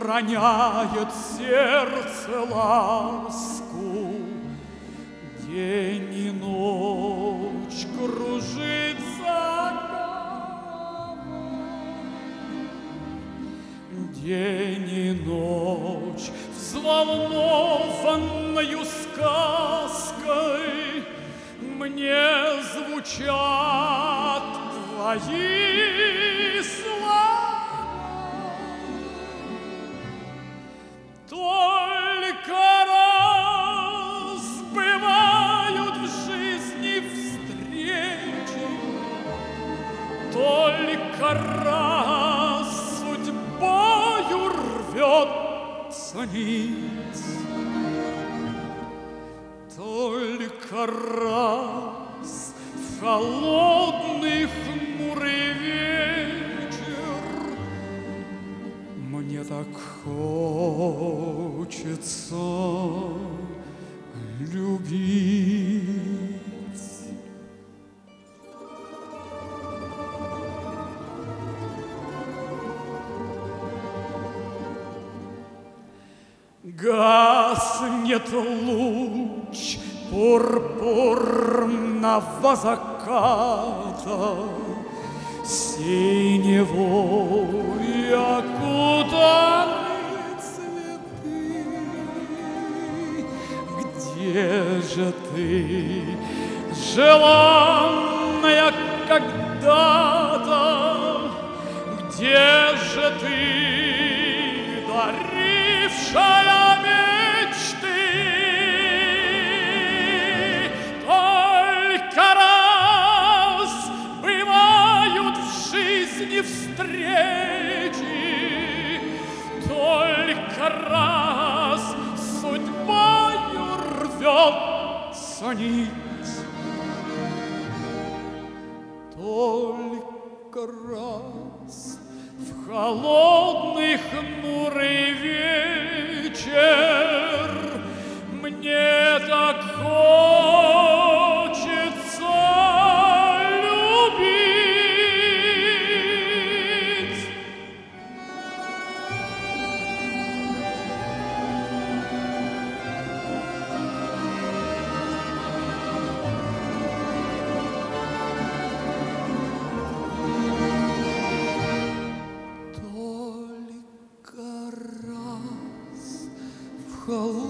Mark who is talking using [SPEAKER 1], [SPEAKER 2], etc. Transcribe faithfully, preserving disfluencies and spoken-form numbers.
[SPEAKER 1] роняет сердце ласку. День и ночь кружится голова. День и ночь взволнованною сказкой мне звучат твои слова. Только раз бывают в жизни встречи, только раз судьбою рвется нить, только раз в холодный хмурый вечер мне так хочется любить. Гаснет луч пурпурного заката, синевой окутаны цветы. Где же ты, желанная когда-то? Где же ты, дарившая мечты? Только раз бывают в жизни встречи, только раз судьбою рвется нить, только раз в холодный хмурый вечер мне так хочется любить. Только раз в холодный